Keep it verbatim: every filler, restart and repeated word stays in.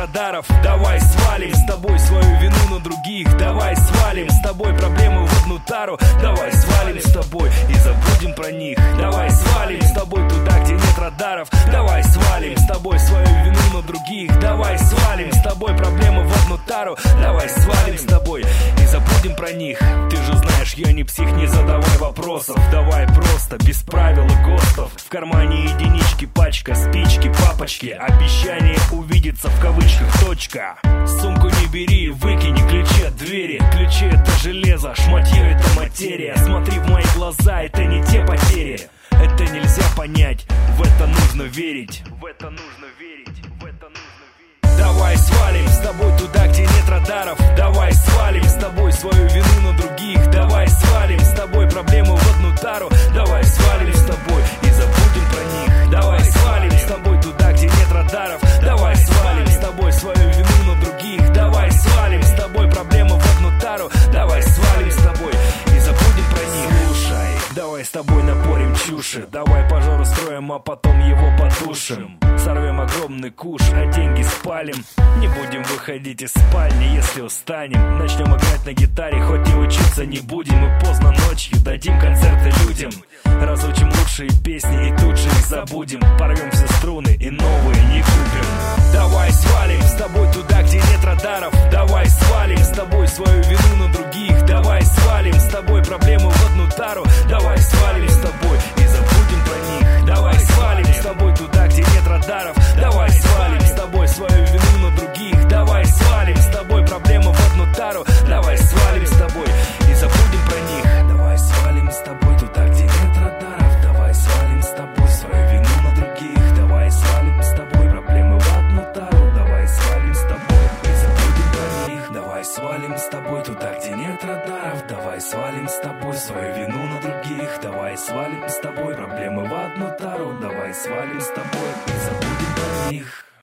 радаров. Давай свалим с тобой свою вину на других. Давай свалим с тобой проблемы в одну тару. Давай свалим с тобой и забудем про них. Давай свалим с тобой туда, где нет радаров. Давай свалим с тобой свою вину на других. Давай свалим с тобой проблемы в одну тару. Давай свалим с тобой и забудем про них. Ты же знаешь, я не псих, не задавай вопросов. Давай просто, без правил и ГОСТов. В кармане единички, пачка, спички, папочки. Обещание увидеться в кавычках, точка. Сумку не бери, выкини ключи от двери. Ключи это железо, шматье это материя. Смотри в мои глаза, это не те потери. Это нельзя понять, в это нужно верить. В это нужно верить, в это нужно верить. Давай свалим с тобой туда, где нет радаров. Давай свалим с тобой свою вину на других. Давай свалим с тобой проблемы в одну тару. Давай свалим с тобой и забудем про них. Давай свалим с тобой туда, где нет радаров. Давай свалим с тобой свою вину на других. Давай свалим с тобой проблемы в одну тару. Давай свалим с тобой и забудем про них. Слушай, давай с тобой напорим чуши. Давай пожар устроим, а потом его потушим. Сорвем огромный куш, а деньги спалим. Не будем выходить из спальни, если устанем. Начнем играть на гитаре, хоть и учиться не будем. И поздно ночью дадим концерты людям. Разучим лучшие песни и тут же их забудем. Порвем все струны и новые не купим. Давай свалим с тобой туда, где нет радаров. Давай свалим с тобой свою вину на других. Давай свалим с тобой проблемы в одну тару. Давай свалим с тобой и забудем про них. Давай свалим с тобой туда, где нет радаров. Давай свалим с тобой свою вину на других. Давай свалим с тобой проблемы в одну тару. Давай свалим с тобой и забудем про них. Давай свалим с тобой туда, где нет радаров. Давай свалим с тобой свою вину на других. Давай свалим с тобой проблемы в одну тару. Давай свалим с тобой и забудем про них. Давай свалим с тобой туда, где нет радаров. Давай свалим с тобой свою вину на других. Давай свалим с тобой проблемы в одну тару. Давай свалим с тобой и забудем про них.